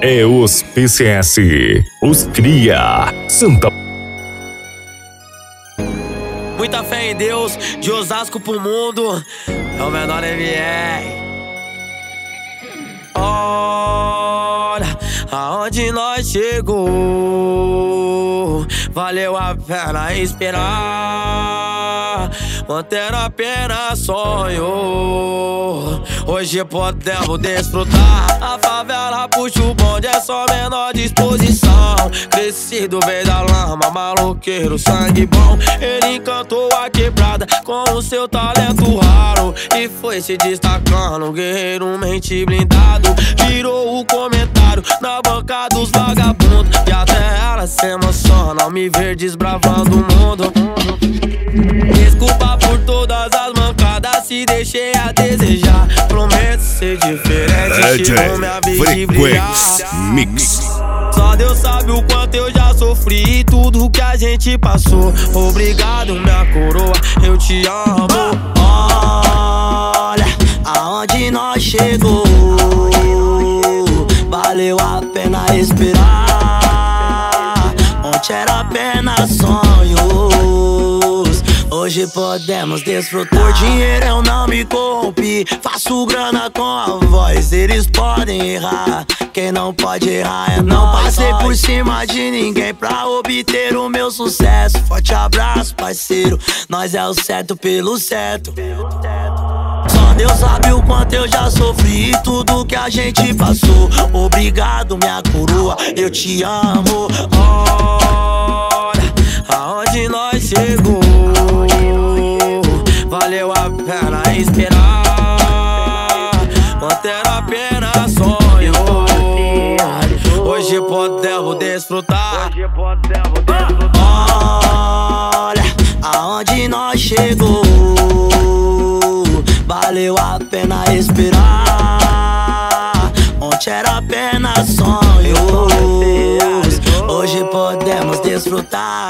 é os PCS, os Cria, Santa. Muita fé em Deus, de Osasco pro mundo, é o menor MR. Olha aonde nós chegou, valeu a pena esperar, manter apenas sonho. Hoje podemos desfrutar, a favela puxa o bonde, é só menor disposição. Crescido veio da lama, maloqueiro, sangue bom. Ele encantou a quebrada com o seu talento raro e foi se destacando, guerreiro mente blindado. Virou o comentário na banca dos vagabundos, e até ela se emociona ao me ver desbravando o mundo. Desculpa por todas as mancadas, se deixei a desejar. Prometo ser diferente, chegou minha vez de brilhar. Mix. Só Deus sabe o quanto eu já sofri e tudo que a gente passou. Obrigado, minha coroa, eu te amo. Olha aonde nós chegou, valeu a pena esperar. Ontem era apenas sonhos, hoje podemos desfrutar. Por dinheiro eu não me corrompi, faço grana com a voz. Eles podem errar, quem não pode errar é não. Passei por cima de ninguém pra obter o meu sucesso. Forte abraço, parceiro, nós é o certo pelo certo. Só Deus sabe o quanto eu já sofri e tudo que a gente passou. Obrigado, minha coroa, eu te amo. Olha aonde nós chegou, valeu a pena esperar, manter apenas sonho. Hoje podemos desfrutar. Olha aonde nós chegou, valeu a pena esperar. Ontem era apenas sonhos, hoje podemos desfrutar.